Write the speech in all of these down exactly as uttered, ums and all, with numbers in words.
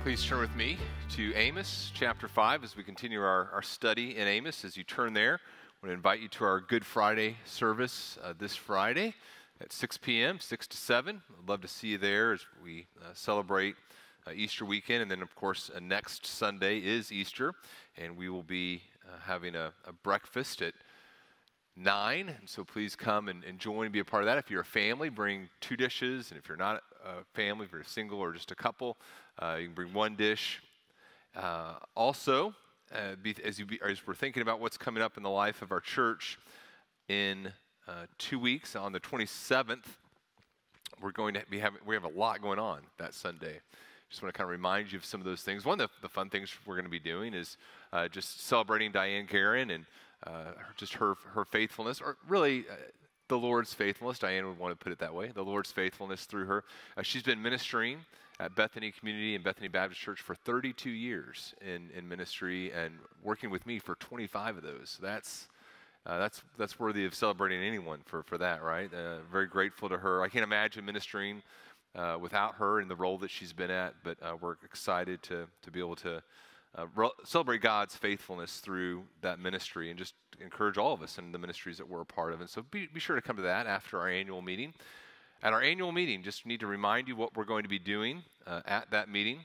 Please turn with me to Amos chapter five as we continue our, our study in Amos. As you turn there, I want to invite you to our Good Friday service uh, this Friday at six p.m., six to seven. I'd love to see you there as we uh, celebrate uh, Easter weekend. And then, of course, uh, next Sunday is Easter, and we will be uh, having a, a breakfast at nine. And so please come and, and join and be a part of that. If you're a family, bring two dishes. And if you're not a family, if you're single or just a couple, Uh, you can bring one dish. Uh, also, uh, be, as, you be, as we're thinking about what's coming up in the life of our church, in uh, two weeks, on the twenty-seventh, we're going to be having, we have a lot going on that Sunday. Just want to kind of remind you of some of those things. One of the, the fun things we're going to be doing is uh, just celebrating Diane Guerin and uh, just her, her faithfulness, or really uh, the Lord's faithfulness. Diane would want to put it that way, the Lord's faithfulness through her. Uh, she's been ministering at Bethany Community and Bethany Baptist Church for thirty-two years in, in ministry, and working with me for twenty-five of those. That's uh, that's that's worthy of celebrating anyone for, for that, right? Uh, very grateful to her. I can't imagine ministering uh, without her in the role that she's been at, but uh, we're excited to to be able to uh, re- celebrate God's faithfulness through that ministry, and just encourage all of us in the ministries that we're a part of. And so be, be sure to come to that after our annual meeting. At our annual meeting, just need to remind you what we're going to be doing uh, at that meeting.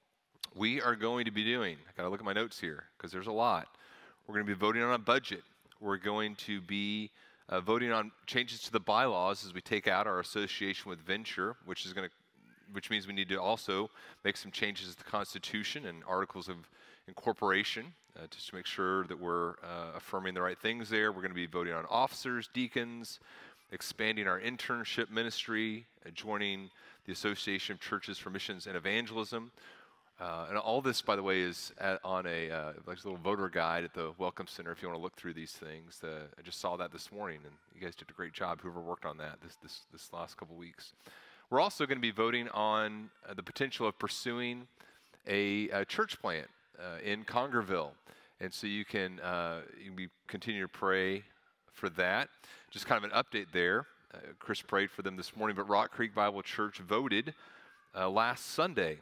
We are going to be doing, I got to look at my notes here because there's a lot. We're going to be voting on a budget. We're going to be uh, voting on changes to the bylaws as we take out our association with Venture, which is going to, which means we need to also make some changes to the Constitution and Articles of Incorporation uh, just to make sure that we're uh, affirming the right things there. We're going to be voting on officers, deacons, expanding our internship ministry, uh, joining the Association of Churches for Missions and Evangelism. Uh, and all this, by the way, is at, on a, uh, like a little voter guide at the Welcome Center if you want to look through these things. Uh, I just saw that this morning, and you guys did a great job, whoever worked on that this, this, this last couple weeks. We're also going to be voting on uh, the potential of pursuing a, a church plant uh, in Congerville. And so you can, uh, you can be, continue to pray for that. Just kind of an update there. Uh, Chris prayed for them this morning, but Rock Creek Bible Church voted uh, last Sunday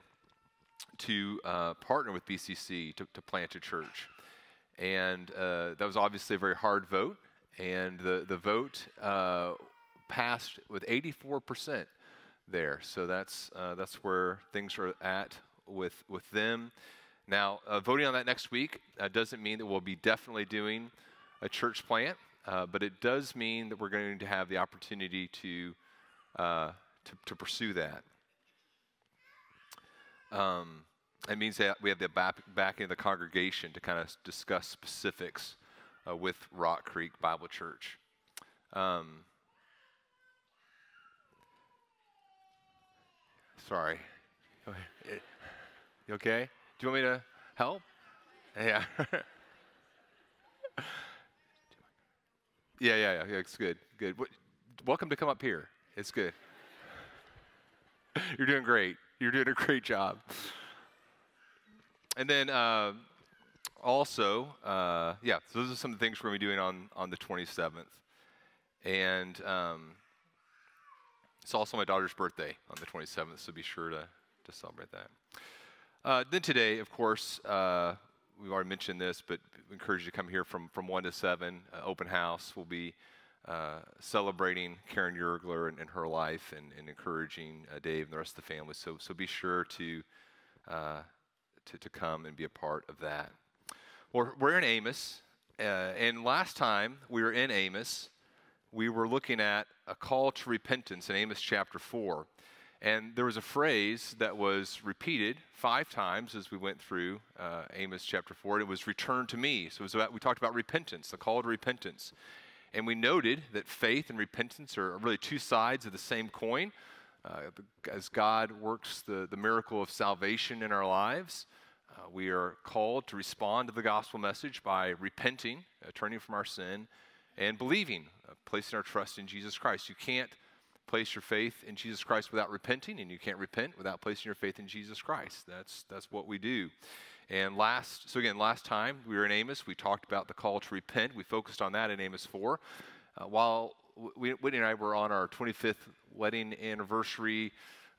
to uh, partner with B C C to, to plant a church. And uh, that was obviously a very hard vote, and the, the vote uh, passed with eighty-four percent there. So that's, uh, that's where things are at with, with them. Now, uh, voting on that next week uh, doesn't mean that we'll be definitely doing a church plant. Uh, but it does mean that we're going to have the opportunity to uh, to, to pursue that. Um, it means that we have the back, backing of the congregation to kind of discuss specifics uh, with Rock Creek Bible Church. Um, sorry. You okay? Do you want me to help? Yeah. Yeah, yeah, yeah, it's good, good. Welcome to come up here. It's good. You're doing great. You're doing a great job. And then uh, also, uh, yeah, so those are some of the things we're going to be doing on, on the twenty-seventh. And um, it's also my daughter's birthday on the twenty-seventh, so be sure to, to celebrate that. Uh, then today, of course, uh, we've already mentioned this, but we encourage you to come here from, from one to seven. Uh, open house. We'll be uh, celebrating Karen Yergler and, and her life, and, and encouraging uh, Dave and the rest of the family. So so be sure to, uh, to, to come and be a part of that. Well, we're in Amos, uh, and last time we were in Amos, we were looking at a call to repentance in Amos chapter four. And there was a phrase that was repeated five times as we went through uh, Amos chapter four. And it was "return to me." So it was about, we talked about repentance, the call to repentance. And we noted that faith and repentance are really two sides of the same coin. Uh, as God works the, the miracle of salvation in our lives, uh, we are called to respond to the gospel message by repenting, uh, turning from our sin, and believing, uh, placing our trust in Jesus Christ. You can't place your faith in Jesus Christ without repenting, and you can't repent without placing your faith in Jesus Christ. That's that's what we do. And last, so again, last time we were in Amos, we talked about the call to repent. We focused on that in Amos four. Uh, while we, Whitney and I were on our twenty-fifth wedding anniversary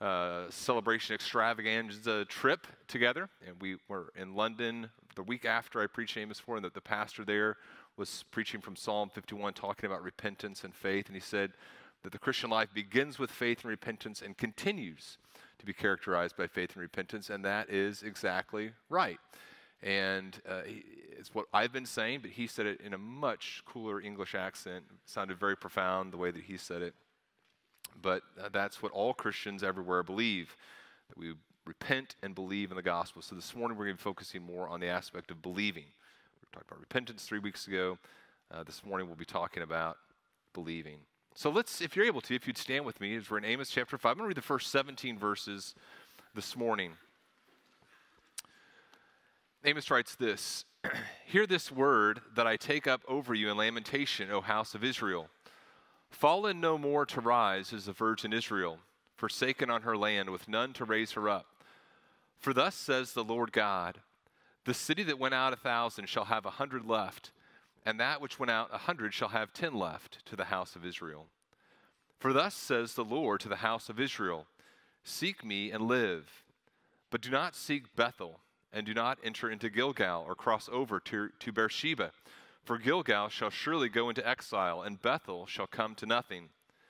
uh, celebration extravaganza trip together, and we were in London the week after I preached Amos four, and the, the pastor there was preaching from Psalm fifty-one, talking about repentance and faith, and he said that the Christian life begins with faith and repentance and continues to be characterized by faith and repentance, and that is exactly right. And uh, it's what I've been saying, but he said it in a much cooler English accent. It sounded very profound the way that he said it. But uh, that's what all Christians everywhere believe, that we repent and believe in the gospel. So this morning we're going to be focusing more on the aspect of believing. We talked about repentance three weeks ago. Uh, this morning we'll be talking about believing. So let's, if you're able to, if you'd stand with me, as we're in Amos chapter five. I'm going to read the first seventeen verses this morning. Amos writes this, "Hear this word that I take up over you in lamentation, O house of Israel. Fallen no more to rise is the virgin Israel, forsaken on her land with none to raise her up. For thus says the Lord God, the city that went out a thousand shall have a hundred left, and that which went out a hundred shall have ten left to the house of Israel. For thus says the Lord to the house of Israel, seek me and live, but do not seek Bethel, and do not enter into Gilgal or cross over to, to Beersheba. For Gilgal shall surely go into exile, and Bethel shall come to nothing.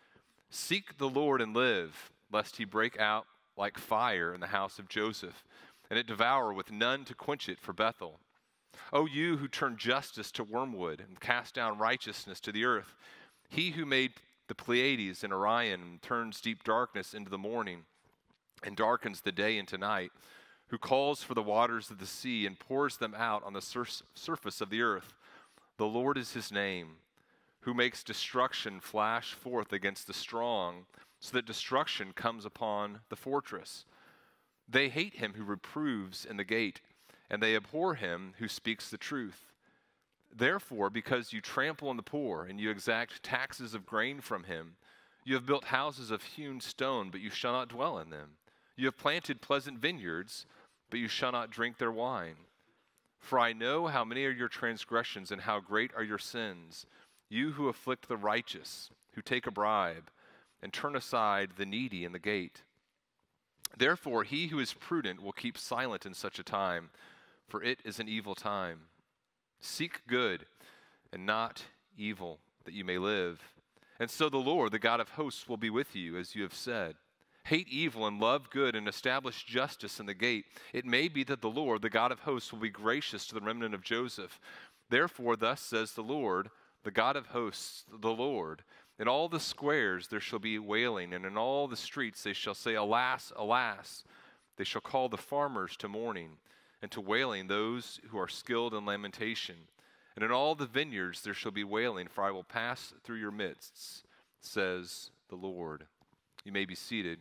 Seek the Lord and live, lest he break out like fire in the house of Joseph, and it devour with none to quench it for Bethel. O you who turn justice to wormwood, and cast down righteousness to the earth, he who made the Pleiades and Orion, and turns deep darkness into the morning, and darkens the day into night, who calls for the waters of the sea, and pours them out on the sur- surface of the earth. The Lord is his name, who makes destruction flash forth against the strong, so that destruction comes upon the fortress. They hate him who reproves in the gate, and they abhor him who speaks the truth. Therefore, because you trample on the poor, and you exact taxes of grain from him, you have built houses of hewn stone, but you shall not dwell in them. You have planted pleasant vineyards, but you shall not drink their wine. For I know how many are your transgressions, and how great are your sins, you who afflict the righteous, who take a bribe, and turn aside the needy in the gate. Therefore he who is prudent will keep silent in such a time, for it is an evil time. Seek good, and not evil, that you may live. And so the Lord, the God of hosts, will be with you, as you have said. Hate evil and love good, and establish justice in the gate. It may be that the Lord, the God of hosts, will be gracious to the remnant of Joseph. Therefore, thus says the Lord, the God of hosts, the Lord, in all the squares there shall be wailing, and in all the streets they shall say, Alas, alas! They shall call the farmers to mourning, and to wailing those who are skilled in lamentation. And in all the vineyards there shall be wailing, for I will pass through your midst, says the Lord." You may be seated.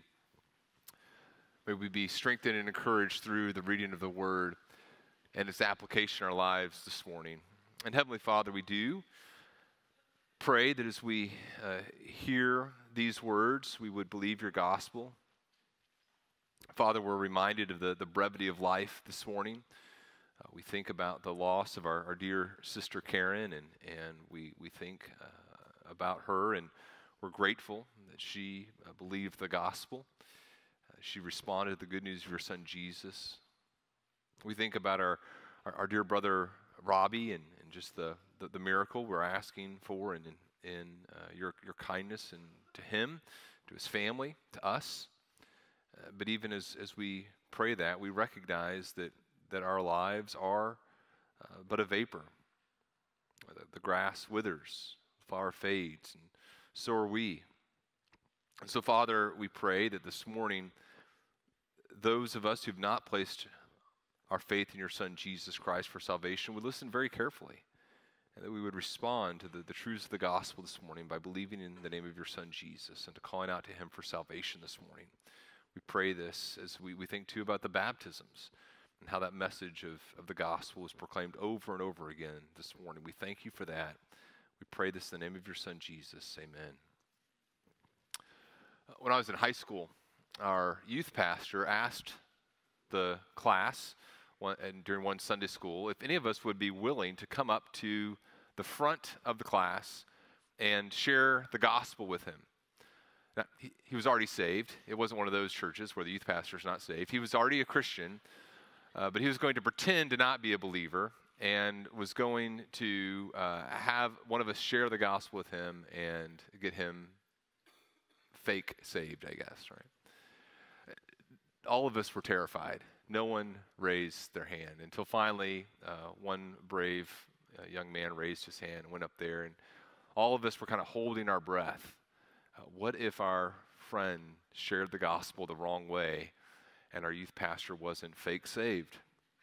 May we be strengthened and encouraged through the reading of the Word and its application in our lives this morning. And Heavenly Father, we do pray that as we uh, hear these words, we would believe your gospel. Father, we're reminded of the, the brevity of life this morning. Uh, we think about the loss of our, our dear sister Karen, and, and we, we think uh, about her, and we're grateful that she uh, believed the gospel. Uh, she responded to the good news of your son Jesus. We think about our, our, our dear brother Robbie, and, and just the, the, the miracle we're asking for, and in, in uh, your, your kindness and to him, to his family, to us. Uh, but even as, as we pray that, we recognize that, that our lives are uh, but a vapor. The, the grass withers, the flower fades, and so are we. And so, Father, we pray that this morning, those of us who've not placed our faith in your Son, Jesus Christ, for salvation, would listen very carefully, and that we would respond to the, the truths of the gospel this morning by believing in the name of your Son, Jesus, and to calling out to him for salvation this morning. We pray this as we, we think, too, about the baptisms and how that message of, of the gospel is proclaimed over and over again this morning. We thank you for that. We pray this in the name of your Son, Jesus. Amen. When I was in high school, our youth pastor asked the class one, and during one Sunday school if any of us would be willing to come up to the front of the class and share the gospel with him. Now, he, he was already saved. It wasn't one of those churches where the youth pastor is not saved. He was already a Christian, uh, but he was going to pretend to not be a believer and was going to uh, have one of us share the gospel with him and get him fake saved, I guess, right? All of us were terrified. No one raised their hand until finally uh, one brave uh, young man raised his hand and went up there, and all of us were kind of holding our breath. Uh, what if our friend shared the gospel the wrong way and our youth pastor wasn't fake saved?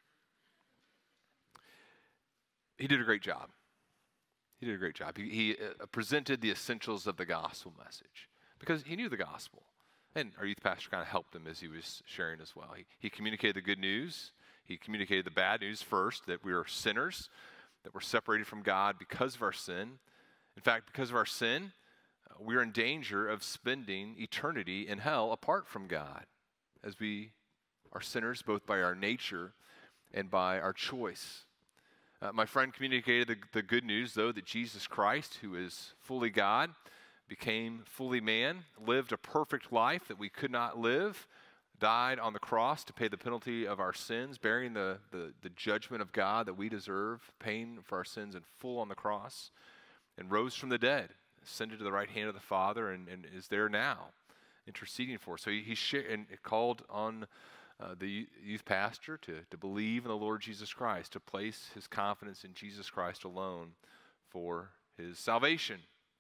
He did a great job. He did a great job. He, he uh, presented the essentials of the gospel message because he knew the gospel. And our youth pastor kind of helped him as he was sharing as well. He, he communicated the good news. He communicated the bad news first, that we are sinners, that we're separated from God because of our sin. In fact, because of our sin, uh, we're in danger of spending eternity in hell apart from God, as we are sinners both by our nature and by our choice. Uh, my friend communicated the, the good news, though, that Jesus Christ, who is fully God, became fully man, lived a perfect life that we could not live, died on the cross to pay the penalty of our sins, bearing the, the, the judgment of God that we deserve, paying for our sins in full on the cross, and rose from the dead, ascended to the right hand of the Father, and, and is there now, interceding for us. So he, he shared and called on uh, the youth pastor to, to believe in the Lord Jesus Christ, to place his confidence in Jesus Christ alone for his salvation.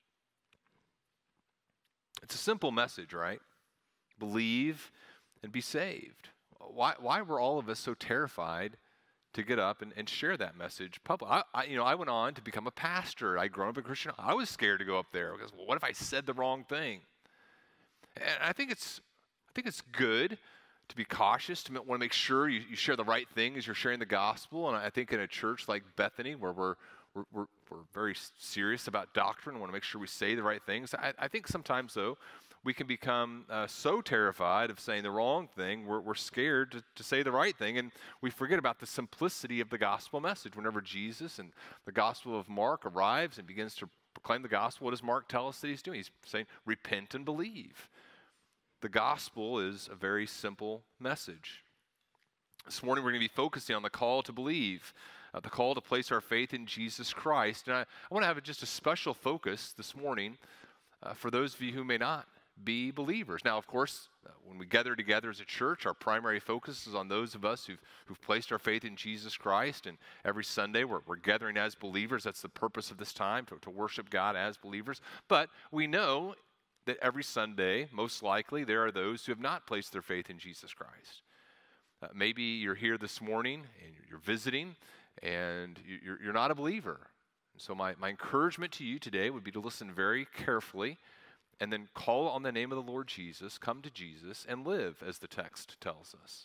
It's a simple message, right? Believe and be saved. Why, why were all of us so terrified to get up and, and share that message publicly? I, I, you know, I went on to become a pastor. I'd grown up a Christian. I was scared to go up there because, well, what if I said the wrong thing? And I think it's, I think it's good to be cautious, to want to make sure you, you share the right thing as you're sharing the gospel. And I think in a church like Bethany, where we're We're, we're, we're very serious about doctrine. We want to make sure we say the right things. I, I think sometimes, though, we can become uh, so terrified of saying the wrong thing, we're, we're scared to, to say the right thing, and we forget about the simplicity of the gospel message. Whenever Jesus and the gospel of Mark arrives and begins to proclaim the gospel, what does Mark tell us that he's doing? He's saying, repent and believe. The gospel is a very simple message. This morning, we're going to be focusing on the call to believe. Uh, the call to place our faith in Jesus Christ. And I, I want to have just a special focus this morning uh, for those of you who may not be believers. Now, of course, uh, when we gather together as a church, our primary focus is on those of us who've, who've placed our faith in Jesus Christ. And every Sunday, we're, we're gathering as believers. That's the purpose of this time, to, to worship God as believers. But we know that every Sunday, most likely, there are those who have not placed their faith in Jesus Christ. Uh, maybe you're here this morning and you're, you're visiting, and you're, you're not a believer. So my, my encouragement to you today would be to listen very carefully and then call on the name of the Lord Jesus, come to Jesus, and live as the text tells us.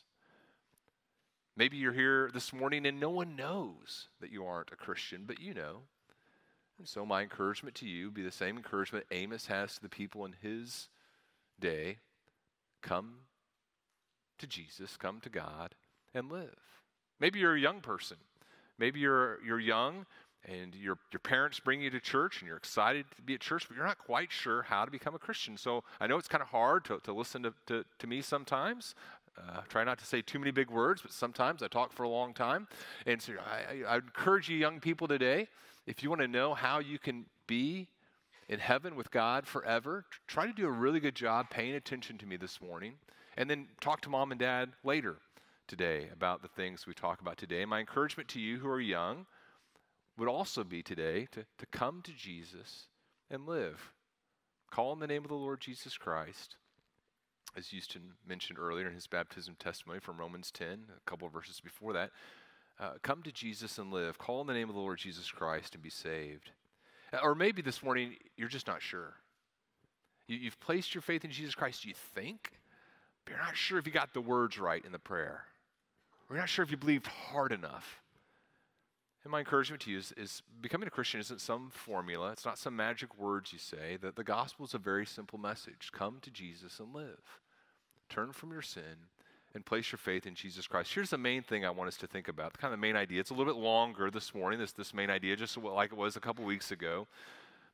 Maybe you're here this morning and no one knows that you aren't a Christian, but you know. And so my encouragement to you would be the same encouragement Amos has to the people in his day. Come to Jesus, come to God, and live. Maybe you're a young person. Maybe you're you're young and your your parents bring you to church and you're excited to be at church, but you're not quite sure how to become a Christian. So I know it's kind of hard to, to listen to, to, to me sometimes. Uh, try not to say too many big words, but sometimes I talk for a long time. And so I, I encourage you young people today, if you want to know how you can be in heaven with God forever, try to do a really good job paying attention to me this morning, and then talk to mom and dad later today about the things we talk about today. And my encouragement to you who are young would also be today to, to come to Jesus and live. Call on the name of the Lord Jesus Christ, as Houston mentioned earlier in his baptism testimony from Romans ten, a couple of verses before that. Uh, come to Jesus and live. Call on the name of the Lord Jesus Christ and be saved. Or maybe this morning you're just not sure. You, you've placed your faith in Jesus Christ, you think, but you're not sure if you got the words right in the prayer. We're not sure if you believed hard enough. And my encouragement to you is, is becoming a Christian isn't some formula. It's not some magic words you say. That the gospel is a very simple message. Come to Jesus and live. Turn from your sin and place your faith in Jesus Christ. Here's the main thing I want us to think about, the kind of main idea. It's a little bit longer this morning, this, this main idea, just like it was a couple weeks ago.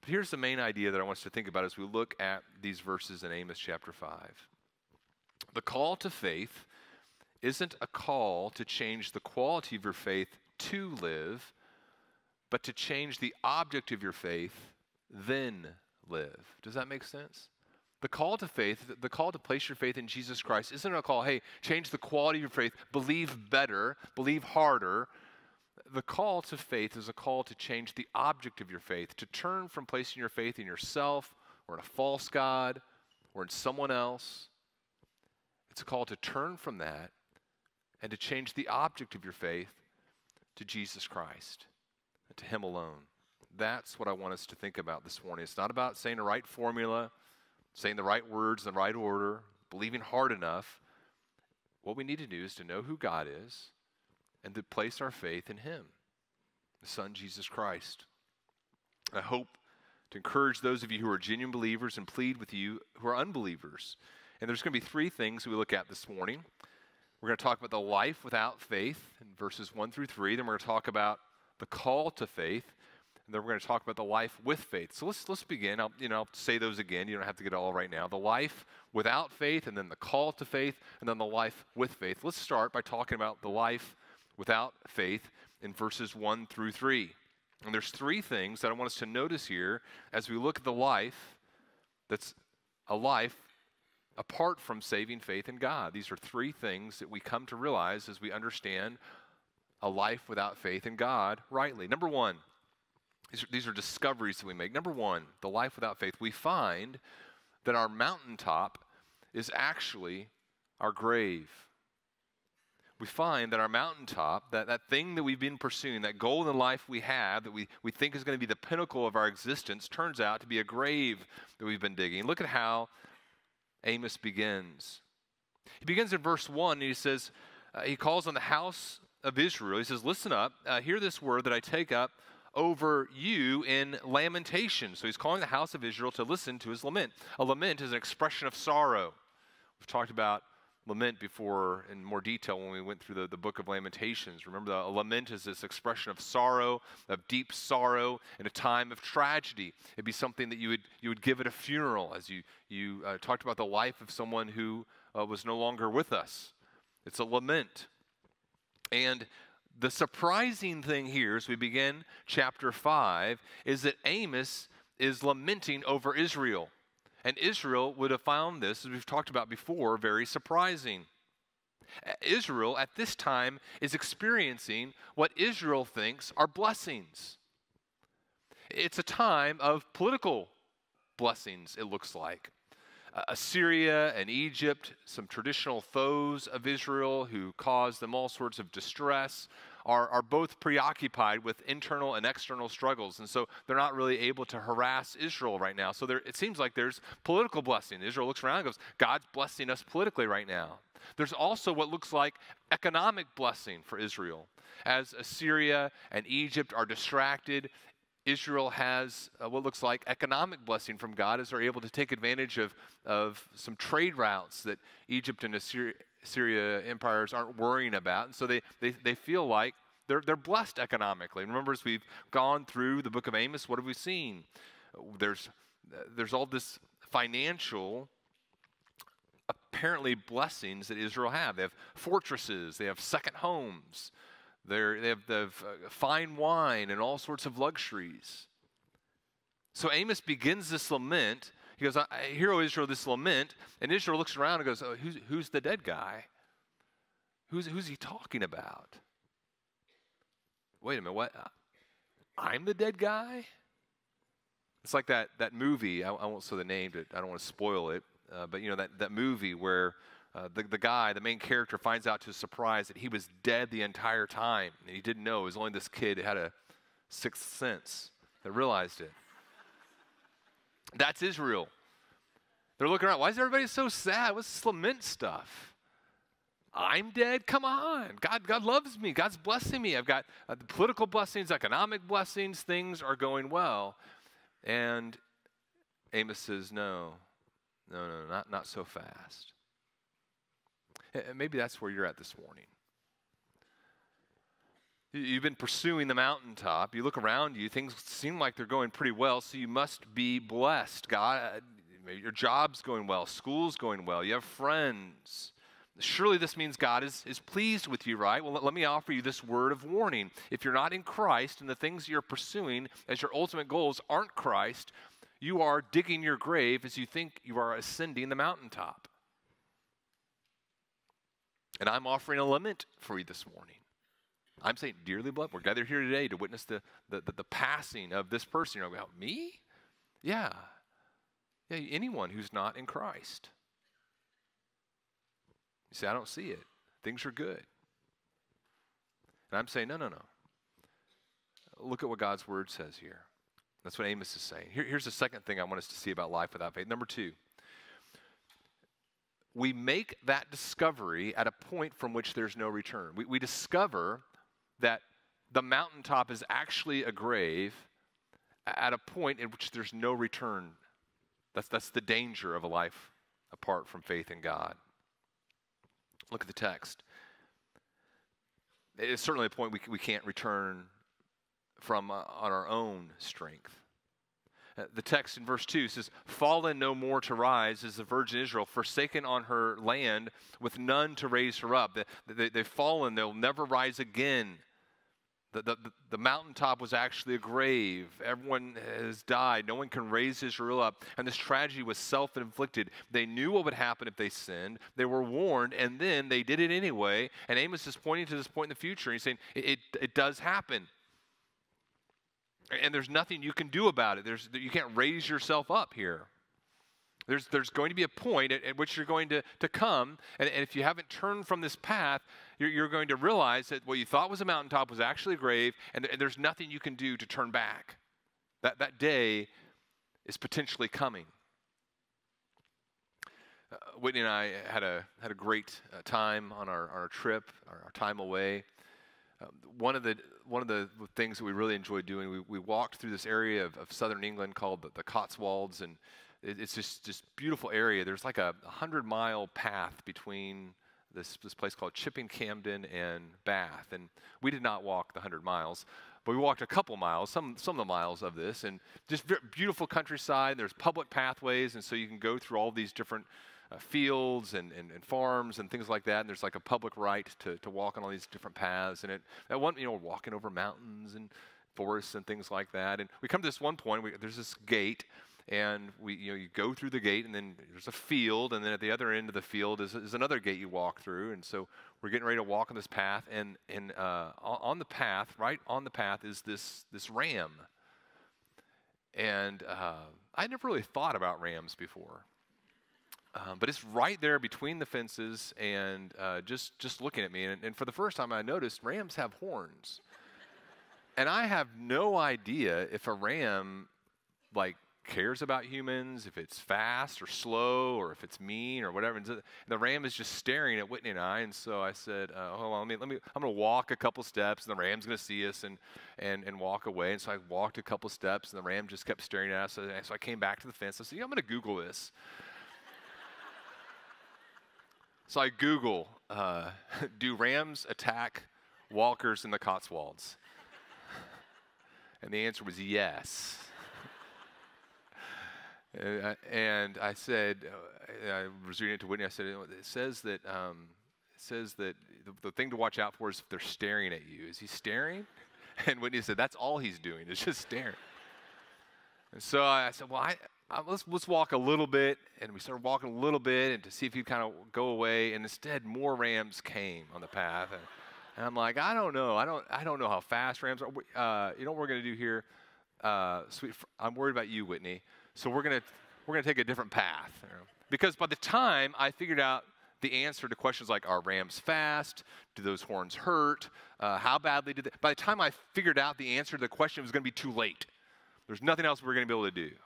But here's the main idea that I want us to think about as we look at these verses in Amos chapter five. The call to faith isn't a call to change the quality of your faith to live, but to change the object of your faith, then live. Does that make sense? The call to faith, the call to place your faith in Jesus Christ isn't a call, hey, change the quality of your faith, believe better, believe harder. The call to faith is a call to change the object of your faith, to turn from placing your faith in yourself or in a false god or in someone else. It's a call to turn from that and to change the object of your faith to Jesus Christ and to Him alone. That's what I want us to think about this morning. It's not about saying the right formula, saying the right words in the right order, believing hard enough. What we need to do is to know who God is and to place our faith in Him, the Son, Jesus Christ. I hope to encourage those of you who are genuine believers and plead with you who are unbelievers. And there's going to be three things we look at this morning. We're going to talk about the life without faith in verses one through three. Then we're going to talk about the call to faith. And then we're going to talk about the life with faith. So let's let's begin. I'll, you know, I'll say those again. You don't have to get it all right now. The life without faith, and then the call to faith, and then the life with faith. Let's start by talking about the life without faith in verses one through three. And there's three things that I want us to notice here as we look at the life that's a life apart from saving faith in God. These are three things that we come to realize as we understand a life without faith in God rightly. Number one, these are, these are discoveries that we make. Number one, the life without faith. We find that our mountaintop is actually our grave. We find that our mountaintop, that, that thing that we've been pursuing, that goal in life we have, that we, we think is going to be the pinnacle of our existence, turns out to be a grave that we've been digging. Look at how Amos begins. He begins in verse one, and he says, uh, he calls on the house of Israel. He says, listen up, uh, hear this word that I take up over you in lamentation. So he's calling the house of Israel to listen to his lament. A lament is an expression of sorrow. We've talked about lament before in more detail when we went through the, the book of Lamentations. Remember, the, a lament is this expression of sorrow, of deep sorrow in a time of tragedy. It'd be something that you would you would give at a funeral, as you, you uh, talked about the life of someone who uh, was no longer with us. It's a lament. And the surprising thing here as we begin chapter five is that Amos is lamenting over Israel. And Israel would have found this, as we've talked about before, very surprising. Israel at this time is experiencing what Israel thinks are blessings. It's a time of political blessings, it looks like. Uh, Assyria and Egypt, some traditional foes of Israel who caused them all sorts of distress, are, are both preoccupied with internal and external struggles. And so they're not really able to harass Israel right now. So there, it seems like there's political blessing. Israel looks around and goes, God's blessing us politically right now. There's also what looks like economic blessing for Israel. As Assyria and Egypt are distracted, Israel has uh, what looks like economic blessing from God as they're able to take advantage of, of some trade routes that Egypt and Assyria, Syria empires aren't worrying about. And so they, they, they feel like they're, they're blessed economically. Remember, as we've gone through the book of Amos, what have we seen? There's, there's all this financial, apparently, blessings that Israel have. They have fortresses. They have second homes. They're, they have, they have uh, fine wine and all sorts of luxuries. So Amos begins this lament. He goes, I hear, O Israel, this lament. And Israel looks around and goes, oh, who's, who's the dead guy? Who's, who's he talking about? Wait a minute, what? I'm the dead guy? It's like that, that movie. I, I won't say the name, but I don't want to spoil it. Uh, but, you know, that, that movie where uh, the, the guy, the main character, finds out to his surprise that he was dead the entire time. And he didn't know. It was only this kid who had a sixth sense that realized it. That's Israel. They're looking around. Why is everybody so sad? What's this lament stuff? I'm dead? Come on. God, God loves me. God's blessing me. I've got uh, the political blessings, economic blessings. Things are going well. And Amos says, no, no, no, not, not so fast. And maybe that's where you're at this morning. You've been pursuing the mountaintop. You look around you, things seem like they're going pretty well, so you must be blessed. God, your job's going well, school's going well, you have friends. Surely this means God is, is pleased with you, right? Well, let, let me offer you this word of warning. If you're not in Christ and the things you're pursuing as your ultimate goals aren't Christ, you are digging your grave as you think you are ascending the mountaintop. And I'm offering a lament for you this morning. I'm saying, dearly beloved, we're gathered here today to witness the, the, the, the passing of this person. You're like, me? Yeah. Yeah, anyone who's not in Christ. You say, I don't see it. Things are good. And I'm saying, no, no, no. Look at what God's word says here. That's what Amos is saying. Here, here's the second thing I want us to see about life without faith. Number two, we make that discovery at a point from which there's no return. We, we discover that the mountaintop is actually a grave at a point in which there's no return. That's, that's the danger of a life apart from faith in God. Look at the text. It's certainly a point we, we can't return from uh, on our own strength. Uh, the text in verse two says, "Fallen no more to rise is the virgin Israel, forsaken on her land with none to raise her up." They, they, they've fallen, they'll never rise again. The, the, the mountaintop was actually a grave. Everyone has died. No one can raise Israel up. And this tragedy was self-inflicted. They knew what would happen if they sinned. They were warned, and then they did it anyway. And Amos is pointing to this point in the future. He's saying, it, it, it does happen. And there's nothing you can do about it. There's, you can't raise yourself up here. There's, there's going to be a point at, at which you're going to, to come, and, and if you haven't turned from this path, you're, you're going to realize that what you thought was a mountaintop was actually a grave, and, and there's nothing you can do to turn back. That, that day is potentially coming. Uh, Whitney and I had a, had a great uh, time on our, our trip, our, our time away. Um, one of the one of the things that we really enjoyed doing, we, we walked through this area of, of southern England called the, the Cotswolds, and it, it's just this beautiful area. There's like a hundred mile path between this this place called Chipping Campden and Bath, and we did not walk the hundred miles, but we walked a couple miles, some some of the miles of this, and just beautiful countryside. There's public pathways, and so you can go through all these different Uh, fields and, and, and farms and things like that, and there's like a public right to, to walk on all these different paths, and it, at one, you know, walking over mountains and forests and things like that, and we come to this one point, we, there's this gate, and we, you know, you go through the gate, and then there's a field, and then at the other end of the field is, is another gate you walk through, and so we're getting ready to walk on this path, and, and uh, on the path, right on the path is this, this ram, and uh, I never really thought about rams before. Um, but it's right there between the fences, and uh, just just looking at me. And, and for the first time, I noticed rams have horns, and I have no idea if a ram like cares about humans, if it's fast or slow, or if it's mean or whatever. And so the ram is just staring at Whitney and I. And so I said, uh, "Hold on, let me, let me. I'm going to walk a couple steps, and the ram's going to see us and and and walk away." And so I walked a couple steps, and the ram just kept staring at us. And so I came back to the fence. I said, "Yeah, I'm going to Google this." So I Google, uh, do rams attack walkers in the Cotswolds? And the answer was yes. and, I, and I said, uh, I was reading it to Whitney, I said, it says that, um, it says that the, the thing to watch out for is if they're staring at you. Is he staring? And Whitney said, that's all he's doing, is just staring. And so I said, well, I... Uh, let's, let's walk a little bit, and we started walking a little bit and to see if he'd kind of go away, and instead more rams came on the path, and, and I'm like, I don't know, I don't, I don't know how fast rams are. Uh, you know what we're gonna do here, uh, sweet? I'm worried about you, Whitney. So we're gonna, we're gonna take a different path, you know? Because by the time I figured out the answer to questions like, are rams fast? Do those horns hurt? Uh, how badly did they? By the time I figured out the answer to the question, it was gonna be too late. There's nothing else we were gonna be able to do.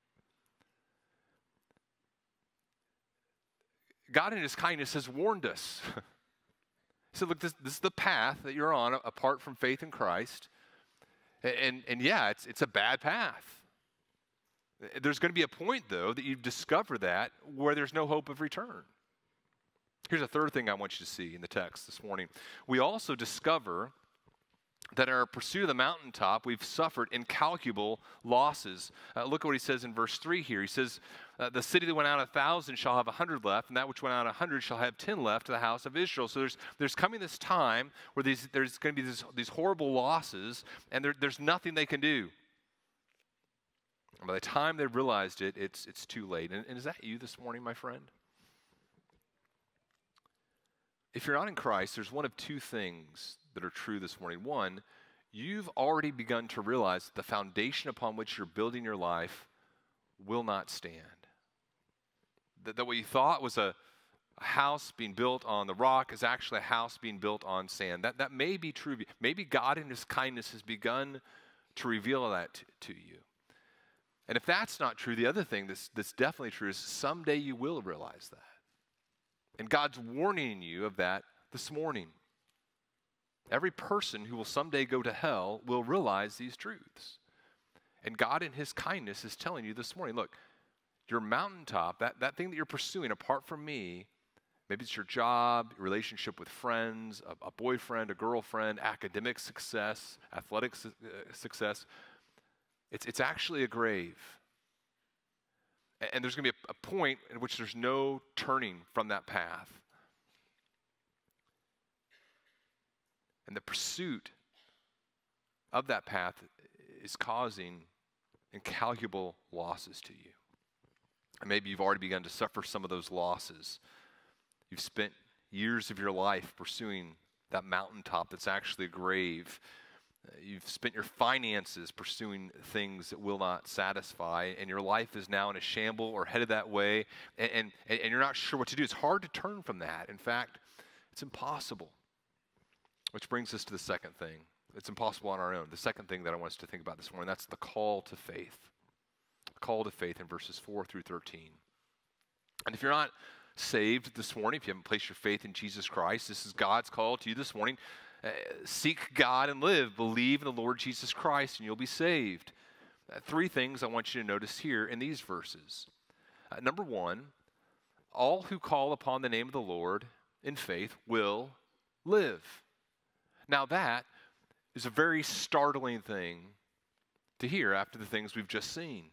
God in his kindness has warned us. He said, look, this, this is the path that you're on apart from faith in Christ. And, and, and yeah, it's, it's a bad path. There's going to be a point, though, that you discover that where there's no hope of return. Here's a third thing I want you to see in the text this morning. We also discover that in our pursuit of the mountaintop, we've suffered incalculable losses. Uh, look at what he says in verse three here. He says, uh, the city that went out a thousand shall have a hundred left, and that which went out a hundred shall have ten left to the house of Israel. So there's there's coming this time where these, there's going to be this, these horrible losses, and there, there's nothing they can do. And by the time they realized it, it's, it's too late. And, and is that you this morning, my friend? If you're not in Christ, there's one of two things that are true this morning. One, you've already begun to realize that the foundation upon which you're building your life will not stand. That, that what you thought was a, a house being built on the rock is actually a house being built on sand. That, that may be true. Maybe God in his kindness has begun to reveal that t- to you. And if that's not true, the other thing that's, that's definitely true is someday you will realize that. And God's warning you of that this morning. Every person who will someday go to hell will realize these truths. And God in his kindness is telling you this morning, look, your mountaintop, that, that thing that you're pursuing apart from me, maybe it's your job, your relationship with friends, a, a boyfriend, a girlfriend, academic success, athletic su- uh, success, it's, it's actually a grave. And there's going to be a, a point in which there's no turning from that path. And the pursuit of that path is causing incalculable losses to you. And maybe you've already begun to suffer some of those losses. You've spent years of your life pursuing that mountaintop that's actually a grave. You've spent your finances pursuing things that will not satisfy, and your life is now in a shamble or headed that way, and, and, and you're not sure what to do. It's hard to turn from that. In fact, it's impossible. Which brings us to the second thing. It's impossible on our own. The second thing that I want us to think about this morning, that's the call to faith. The call to faith in verses four through thirteen. And if you're not saved this morning, if you haven't placed your faith in Jesus Christ, this is God's call to you this morning. Uh, seek God and live. Believe in the Lord Jesus Christ and you'll be saved. Uh, three things I want you to notice here in these verses. Uh, number one, all who call upon the name of the Lord in faith will live. Now that is a very startling thing to hear after the things we've just seen.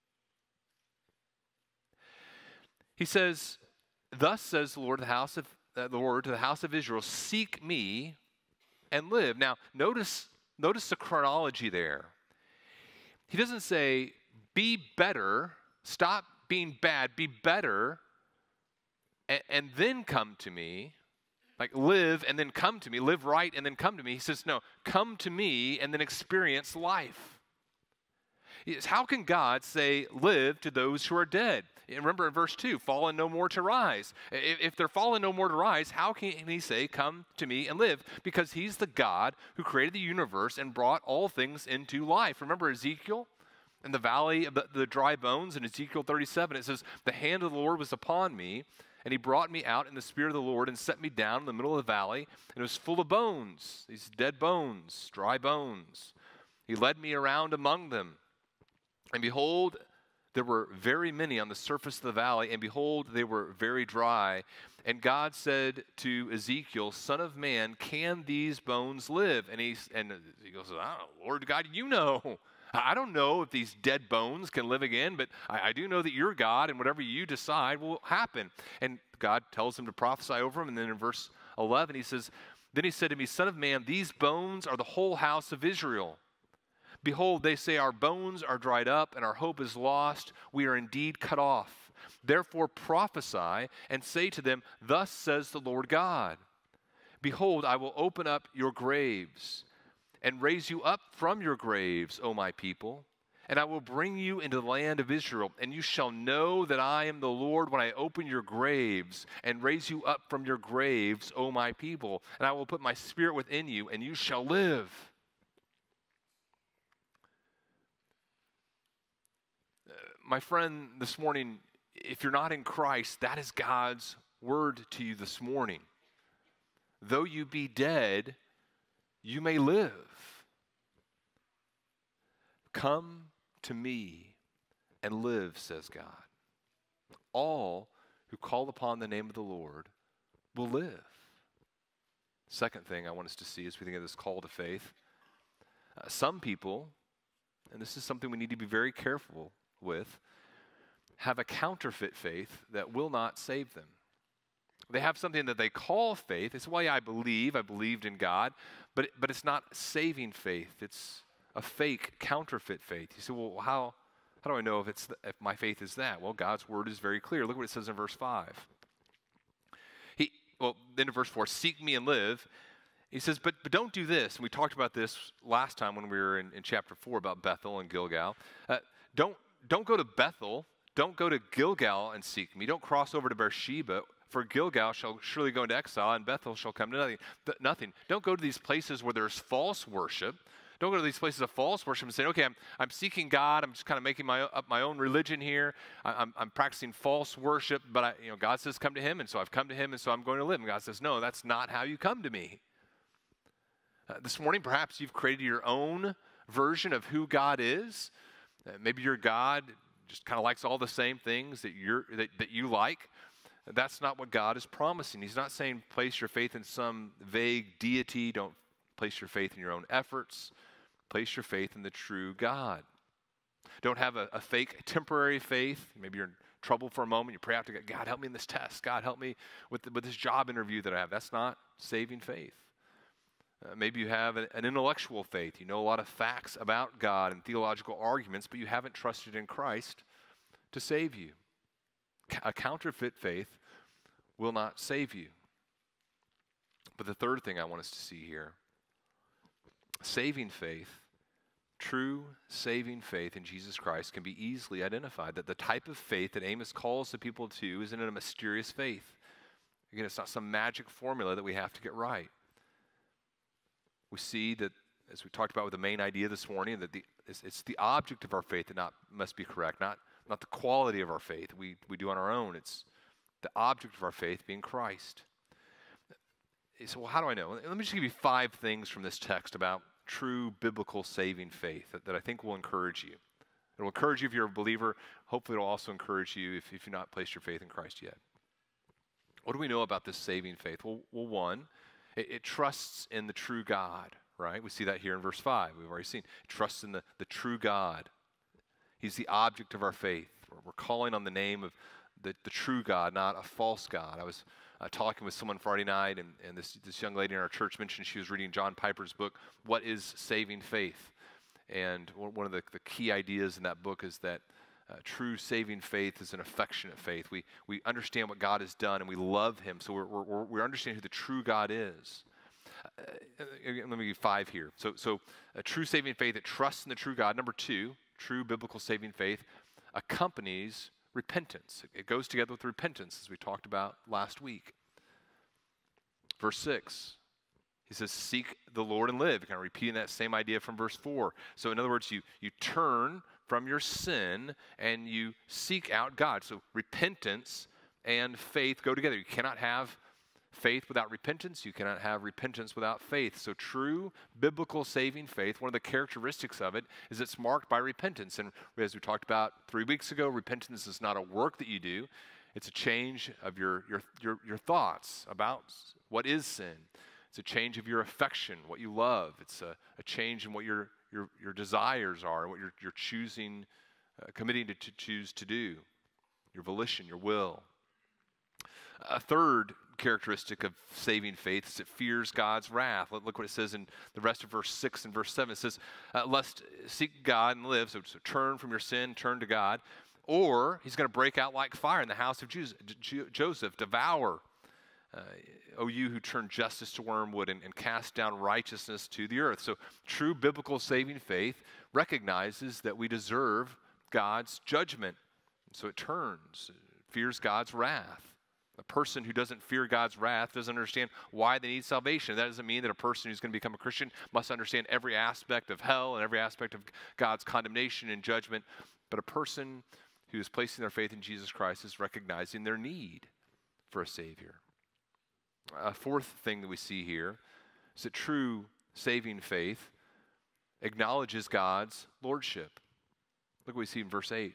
He says, thus says the Lord, the house of uh, the Lord to the house of Israel, seek me and live. Now, notice, notice the chronology there. He doesn't say, be better, stop being bad, be better, and, and then come to me. Like live and then come to me, live right and then come to me. He says, no, come to me and then experience life. Yes, how can God say live to those who are dead? And remember in verse two, fallen no more to rise. If, if they're fallen no more to rise, how can he say come to me and live? Because he's the God who created the universe and brought all things into life. Remember Ezekiel? In the valley of the, the dry bones in Ezekiel thirty-seven, it says, the hand of the Lord was upon me, and he brought me out in the spirit of the Lord and set me down in the middle of the valley, and it was full of bones, these dead bones, dry bones. He led me around among them, and behold, there were very many on the surface of the valley, and behold, they were very dry. And God said to Ezekiel, Son of man, can these bones live? And he and Ezekiel says, I don't know, Lord God, you know. I don't know if these dead bones can live again, but I, I do know that you're God, and whatever you decide will happen. And God tells him to prophesy over him, and then in verse eleven he says, Then he said to me, Son of man, these bones are the whole house of Israel. Behold, they say, our bones are dried up, and our hope is lost. We are indeed cut off. Therefore prophesy, and say to them, Thus says the Lord God, Behold, I will open up your graves, and raise you up from your graves, O my people, and I will bring you into the land of Israel, and you shall know that I am the Lord when I open your graves and raise you up from your graves, O my people, and I will put my spirit within you, and you shall live. Uh, my friend, this morning, if you're not in Christ, that is God's word to you this morning. Though you be dead, you may live. Come to me and live, says God. All who call upon the name of the Lord will live. Second thing I want us to see as we think of this call to faith, Uh, some people, and this is something we need to be very careful with, have a counterfeit faith that will not save them. They have something that they call faith. They say, well, yeah, I believe, I believed in God, but, but it's not saving faith. It's a fake, counterfeit faith. You say, well, how, how do I know if, it's if my faith is that? Well, God's word is very clear. Look what it says in verse five. He, well, then in verse four, seek me and live. He says, but, but don't do this. And we talked about this last time when we were in, in chapter four about Bethel and Gilgal. Uh, don't, don't go to Bethel. Don't go to Gilgal and seek me. Don't cross over to Beersheba, for Gilgal shall surely go into exile, and Bethel shall come to nothing. Th- nothing. Don't go to these places where there's false worship. Don't go to these places of false worship and say, okay, I'm, I'm seeking God. I'm just kind of making my, up my own religion here. I, I'm, I'm practicing false worship, but I, you know, God says come to him, and so I've come to him, and so I'm going to live. And God says, no, that's not how you come to me. Uh, this morning, perhaps you've created your own version of who God is. Uh, maybe your God just kind of likes all the same things that, you're, that, that you like. That's not what God is promising. He's not saying place your faith in some vague deity. Don't place your faith in your own efforts. Place your faith in the true God. Don't have a, a fake temporary faith. Maybe you're in trouble for a moment. You pray out to God, God, help me in this test. God, help me with, the, with this job interview that I have. That's not saving faith. Uh, maybe you have an, an intellectual faith. You know a lot of facts about God and theological arguments, but you haven't trusted in Christ to save you. A counterfeit faith will not save you. But the third thing I want us to see here, saving faith, true saving faith in Jesus Christ can be easily identified. That the type of faith that Amos calls the people to isn't a mysterious faith. Again, it's not some magic formula that we have to get right. We see that, as we talked about with the main idea this morning, that the, it's, it's the object of our faith that not, must be correct, not, not the quality of our faith we, we do on our own. It's the object of our faith being Christ. So, well, how do I know? Let me just give you five things from this text about true biblical saving faith that, that I think will encourage you. It will encourage you if you're a believer. Hopefully, it will also encourage you if, if you've not placed your faith in Christ yet. What do we know about this saving faith? Well, well one, it, it trusts in the true God, right? We see that here in verse five. We've already seen. It trusts in the, the true God. He's the object of our faith. We're, we're calling on the name of the, the true God, not a false God. I was uh, talking with someone Friday night, and, and this, this young lady in our church mentioned she was reading John Piper's book, What is Saving Faith? And one of the, the key ideas in that book is that uh, true saving faith is an affectionate faith. We, we understand what God has done, and we love him, so we're, we're, we're understanding who the true God is. Uh, let me give you five here. So, so a true saving faith that trusts in the true God. Number two, true biblical saving faith accompanies repentance. It goes together with repentance, as we talked about last week. Verse six, he says, seek the Lord and live. Kind of repeating that same idea from verse four. So in other words, you, you turn from your sin and you seek out God. So repentance and faith go together. You cannot have faith without repentance. You cannot have repentance without faith. So true biblical saving faith, one of the characteristics of it is it's marked by repentance. And as we talked about three weeks ago, repentance is not a work that you do. It's a change of your, your, your, your thoughts about what is sin. It's a change of your affection, what you love. It's a, a change in what your, your, your desires are, what you're, you're choosing, uh, committing to, to choose to do, your volition, your will. A third characteristic of saving faith is it fears God's wrath. Look what it says in the rest of verse six and verse seven. It says, uh, lest seek God and live. So, so turn from your sin, turn to God. Or he's going to break out like fire in the house of Joseph, devour. Uh, O you who turn justice to wormwood and, and cast down righteousness to the earth. So true biblical saving faith recognizes that we deserve God's judgment. So it turns, it fears God's wrath. A person who doesn't fear God's wrath doesn't understand why they need salvation. That doesn't mean that a person who's going to become a Christian must understand every aspect of hell and every aspect of God's condemnation and judgment. But a person who is placing their faith in Jesus Christ is recognizing their need for a Savior. A fourth thing that we see here is that true saving faith acknowledges God's lordship. Look what we see in verse eight.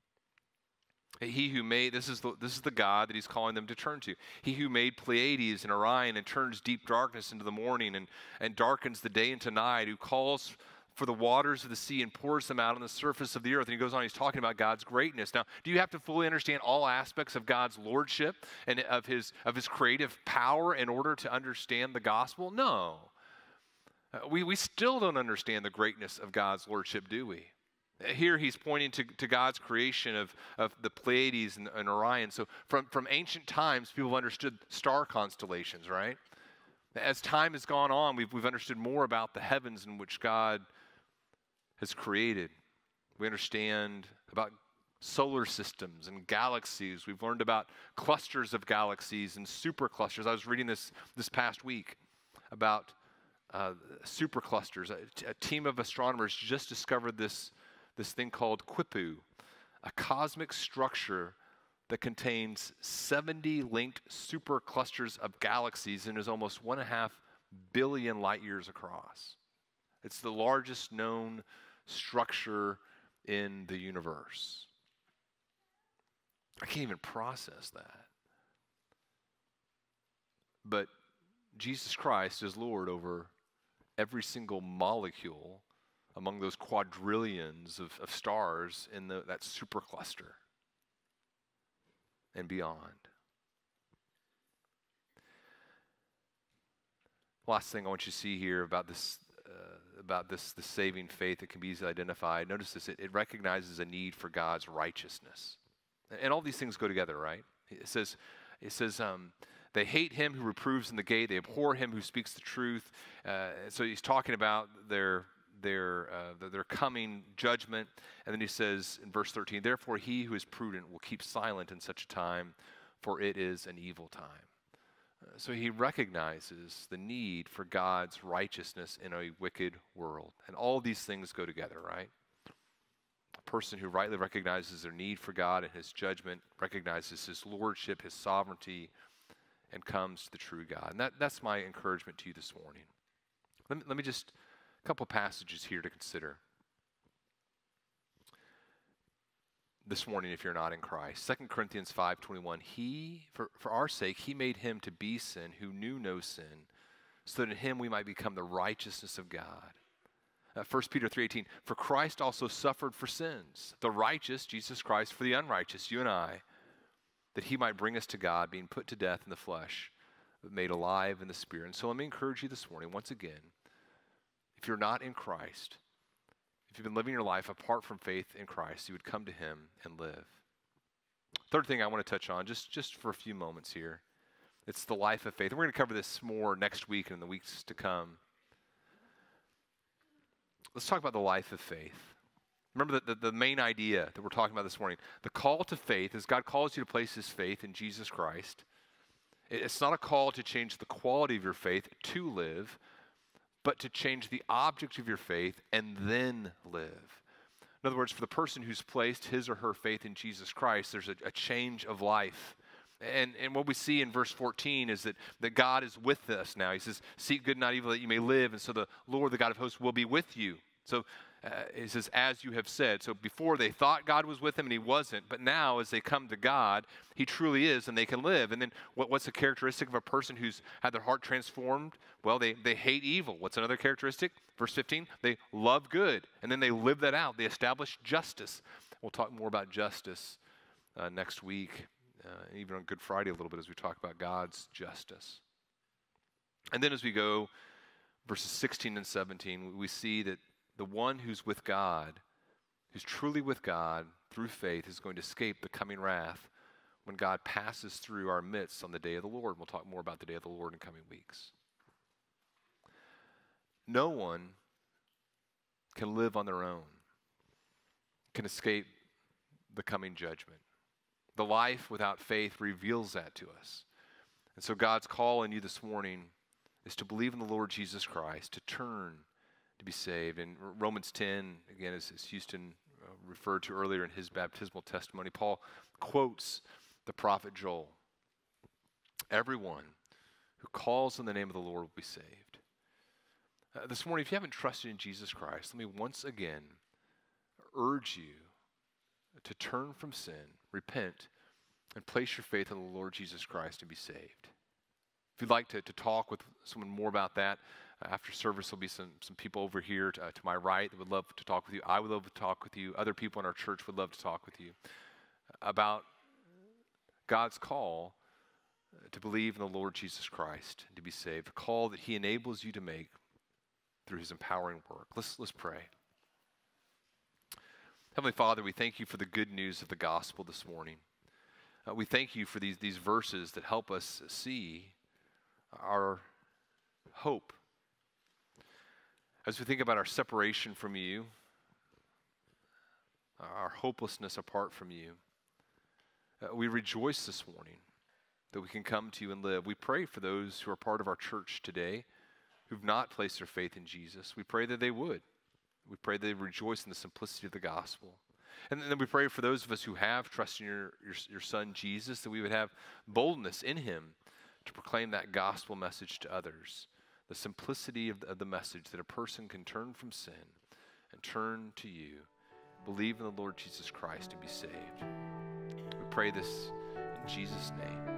He who made, this is, the, this is the God that he's calling them to turn to. He who made Pleiades and Orion and turns deep darkness into the morning and, and darkens the day into night, who calls for the waters of the sea and pours them out on the surface of the earth. And he goes on, he's talking about God's greatness. Now, do you have to fully understand all aspects of God's lordship and of his, of his creative power in order to understand the gospel? No. Uh, we, we still don't understand the greatness of God's lordship, do we? Here he's pointing to, to God's creation of, of the Pleiades and, and Orion. So from, from ancient times, people have understood star constellations, right? As time has gone on, we've, we've understood more about the heavens in which God has created. We understand about solar systems and galaxies. We've learned about clusters of galaxies and superclusters. I was reading this this past week about uh, superclusters. A, a team of astronomers just discovered this, this thing called Quipu, a cosmic structure that contains seventy linked superclusters of galaxies and is almost one and a half billion light years across. It's the largest known structure in the universe. I can't even process that. But Jesus Christ is Lord over every single molecule among those quadrillions of, of stars in the, that supercluster and beyond. Last thing I want you to see here about this, uh, about this, this saving faith that can be easily identified. Notice this: it, it recognizes a need for God's righteousness, and, and all these things go together, right? It says, it says, um, they hate him who reproves in the gate; they abhor him who speaks the truth. Uh, so he's talking about their their uh, their coming judgment, and then he says in verse thirteen, "Therefore he who is prudent will keep silent in such a time, for it is an evil time." So he recognizes the need for God's righteousness in a wicked world. And all these things go together, right? A person who rightly recognizes their need for God and his judgment, recognizes his lordship, his sovereignty, and comes to the true God. And that, that's my encouragement to you this morning. Let me, let me just, a couple passages here to consider this morning if you're not in Christ. Second Corinthians five twenty-one, he, for, for our sake, he made him to be sin who knew no sin, so that in him we might become the righteousness of God. Uh, First Peter three eighteen, for Christ also suffered for sins, the righteous, Jesus Christ, for the unrighteous, you and I, that he might bring us to God, being put to death in the flesh, but made alive in the spirit. And so let me encourage you this morning, once again, if you're not in Christ, if you've been living your life apart from faith in Christ, you would come to him and live. Third thing I want to touch on, just, just for a few moments here, it's the life of faith. And we're going to cover this more next week and in the weeks to come. Let's talk about the life of faith. Remember the, the, the main idea that we're talking about this morning. The call to faith is God calls you to place his faith in Jesus Christ. It's not a call to change the quality of your faith to live, but to change the object of your faith and then live. In other words, for the person who's placed his or her faith in Jesus Christ, there's a, a change of life. And, and what we see in verse fourteen is that, that God is with us now. He says, seek good, not evil, that you may live. And so the Lord, the God of hosts, will be with you. So uh, he says, as you have said. So before they thought God was with them and he wasn't. But now as they come to God, he truly is and they can live. And then what, what's the characteristic of a person who's had their heart transformed? Well, they, they hate evil. What's another characteristic? Verse fifteen, they love good. And then they live that out. They establish justice. We'll talk more about justice uh, next week, uh, even on Good Friday a little bit as we talk about God's justice. And then as we go, verses sixteen and seventeen, we see that the one who's with God, who's truly with God through faith, is going to escape the coming wrath when God passes through our midst on the day of the Lord. We'll talk more about the day of the Lord in coming weeks. No one can live on their own, can escape the coming judgment. The life without faith reveals that to us. And so God's call on you this morning is to believe in the Lord Jesus Christ, to turn to be saved. In Romans ten, again, as, as Houston uh, referred to earlier in his baptismal testimony, Paul quotes the prophet Joel. Everyone who calls on the name of the Lord will be saved. Uh, this morning, if you haven't trusted in Jesus Christ, let me once again urge you to turn from sin, repent, and place your faith in the Lord Jesus Christ and be saved. If you'd like to, to talk with someone more about that, Uh, after service, there'll be some, some people over here to, uh, to my right that would love to talk with you. I would love to talk with you. Other people in our church would love to talk with you about God's call to believe in the Lord Jesus Christ and to be saved, a call that he enables you to make through his empowering work. Let's, let's pray. Heavenly Father, we thank you for the good news of the gospel this morning. Uh, we thank you for these, these verses that help us see our hope. As we think about our separation from you, our hopelessness apart from you, uh, we rejoice this morning that we can come to you and live. We pray for those who are part of our church today who've not placed their faith in Jesus. We pray that they would. We pray that they rejoice in the simplicity of the gospel. And then we pray for those of us who have trusted in your, your, your son Jesus, that we would have boldness in him to proclaim that gospel message to others. The simplicity of the, of the message that a person can turn from sin and turn to you, believe in the Lord Jesus Christ and be saved. We pray this in Jesus' name.